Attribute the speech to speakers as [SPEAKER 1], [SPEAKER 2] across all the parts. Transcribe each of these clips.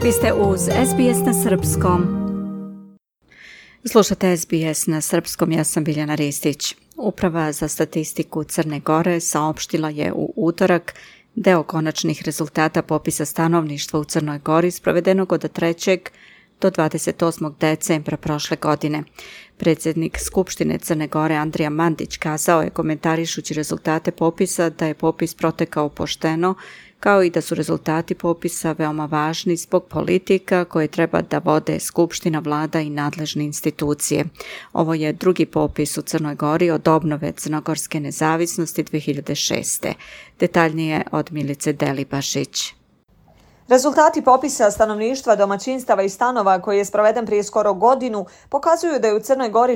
[SPEAKER 1] Vi ste uz SBS na srpskom. Slušate SBS na srpskom, ja sam Biljana Ristić. Uprava za statistiku Crne Gore saopštila je u utorak deo konačnih rezultata popisa stanovništva u Crnoj Gori sprovedenog od 3. do 28. decembra prošle godine. Predsjednik Skupštine Crne Gore Andrija Mandić kazao je, komentarišući rezultate popisa, da je popis protekao pošteno, kao i da su rezultati popisa veoma važni zbog politika koje treba da vode Skupština, vlada i nadležne institucije. Ovo je drugi popis u Crnoj Gori od obnove crnogorske nezavisnosti 2006. Detaljnije od Milice Delibašić.
[SPEAKER 2] Rezultati popisa stanovništva, domaćinstava i stanova koji je sproveden prije skoro godinu pokazuju da je u Crnoj Gori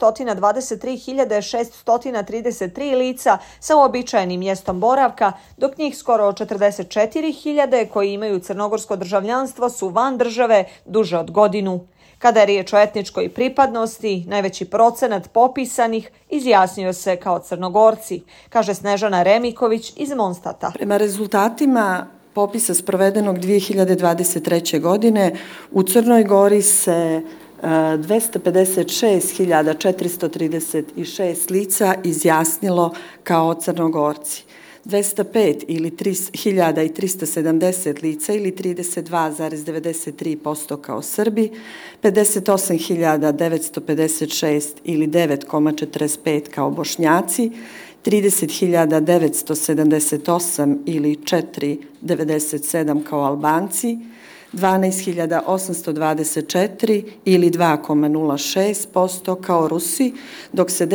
[SPEAKER 2] 623.633 lica sa uobičajenim mjestom boravka, dok njih skoro 44.000 koji imaju crnogorsko državljanstvo su van države duže od godinu. Kada je riječ o etničkoj pripadnosti, najveći procenat popisanih izjasnio se kao Crnogorci, kaže Snežana Remiković iz Monstata.
[SPEAKER 3] Prema rezultatima popisa sprovedenog 2023. godine u Crnoj Gori se 256.436 lica izjasnilo kao Crnogorci. 205 ili 3.370 lica ili 32,93% kao Srbi, 58.956 ili 9,45% kao Bošnjaci, 30.978 ili 4,97% kao Albanci, 12.824 ili 2,06% kao Rusi, dok se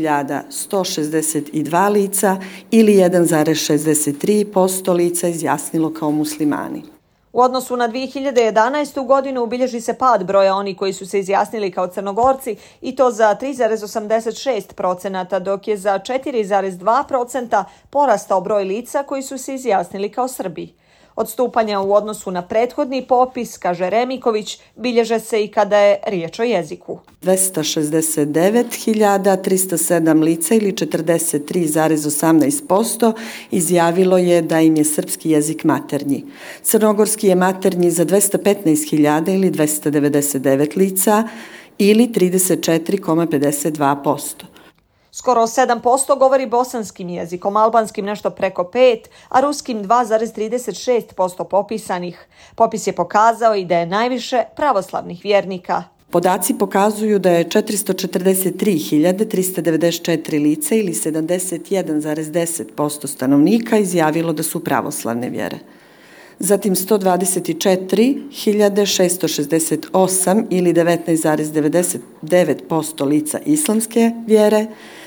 [SPEAKER 3] 10.162 lica ili 1,63% lica izjasnilo kao muslimani.
[SPEAKER 2] U odnosu na 2011. godinu ubilježi se pad broja onih koji su se izjasnili kao Crnogorci i to za 3,86%, dok je za 4,2% porastao broj lica koji su se izjasnili kao Srbi. Odstupanja u odnosu na prethodni popis, kaže Remiković, bilježe se i kada je riječ o jeziku.
[SPEAKER 3] 269.307 lica ili 43,18% izjavilo je da im je srpski jezik maternji. Crnogorski je maternji za 215.000 ili 299 lica ili 34,52%.
[SPEAKER 2] Skoro 7% govori bosanskim jezikom, albanskim nešto preko 5%, a ruskim 2,36% popisanih. Popis je pokazao i da je najviše pravoslavnih vjernika.
[SPEAKER 3] Podaci pokazuju da je 443.394 lica ili 71,10% stanovnika izjavilo da su pravoslavne vjere. Zatim 124.668 ili 19,99% lica islamske vjere,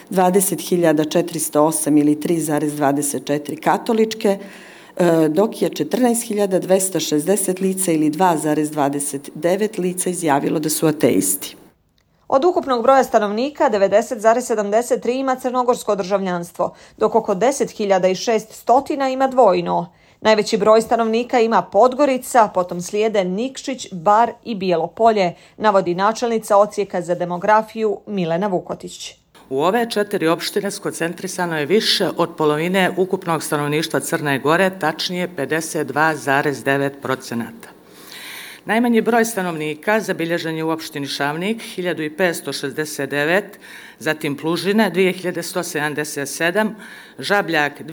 [SPEAKER 3] 20.408 ili 3,24% katoličke, dok je 14.260 lica ili 2,29% lica izjavilo da su ateisti.
[SPEAKER 2] Od ukupnog broja stanovnika 90,73 ima crnogorsko državljanstvo, dok oko 10.600 ima dvojno. Najveći broj stanovnika ima Podgorica, potom slijede Nikšić, Bar i Bijelo Polje, navodi načelnica Odsjeka za demografiju Milena Vukotić.
[SPEAKER 4] U ove 4 opštine skoncentrisano je više od polovine ukupnog stanovništva Crne Gore, tačnije 52,9%. Najmanji broj stanovnika zabilježen je u opštini Šavnik 1569, zatim Plužine 2177, Žabljak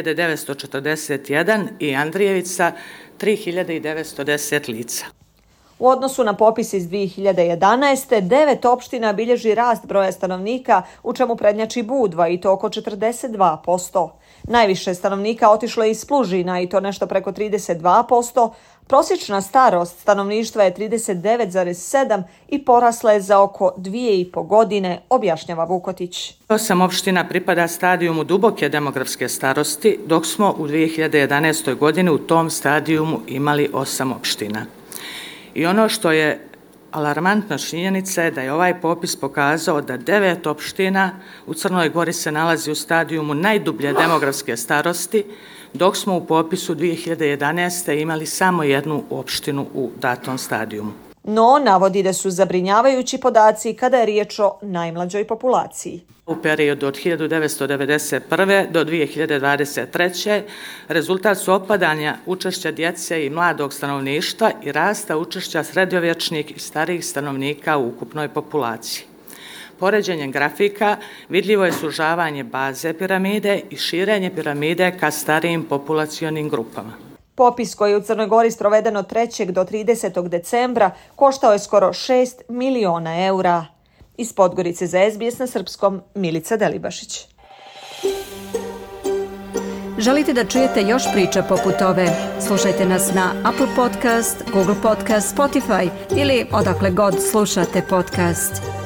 [SPEAKER 4] 2941 i Andrijevica 3910 lica.
[SPEAKER 2] U odnosu na popis iz 2011. 9 opština bilježi rast broja stanovnika, u čemu prednjači Budva i to oko 42%. Najviše stanovnika otišlo je iz Plužina i to nešto preko 32%. Prosječna starost stanovništva je 39,7 i porasla je za oko 2,5 godine, objašnjava Vukotić.
[SPEAKER 4] 8 opština pripada stadijumu duboke demografske starosti, dok smo u 2011. godini u tom stadijumu imali 8 opština. I ono što je alarmantna činjenica je da je ovaj popis pokazao da 9 opština u Crnoj Gori se nalazi u stadijumu najdublje demografske starosti, dok smo u popisu 2011. imali samo jednu opštinu u datom stadijumu.
[SPEAKER 2] No, navodi da su zabrinjavajući podaci kada je riječ o najmlađoj populaciji.
[SPEAKER 4] U periodu od 1991. do 2023. rezultat su opadanja učešća djece i mladog stanovništva i rasta učešća srednjovječnih i starijih stanovnika u ukupnoj populaciji. Poređenjem grafika vidljivo je sužavanje baze piramide i širenje piramide ka starijim populacionim grupama.
[SPEAKER 2] Popis koji je u Crnoj Gori sproveden od 3. do 30. decembra koštao je skoro 6 miliona eura. Iz Podgorice za SBS na srpskom, Milica Delibašić.
[SPEAKER 1] Želite da čujete još priča poput ove? Slušajte nas na Apple Podcast, Google Podcast, Spotify ili odakle god slušate podcast.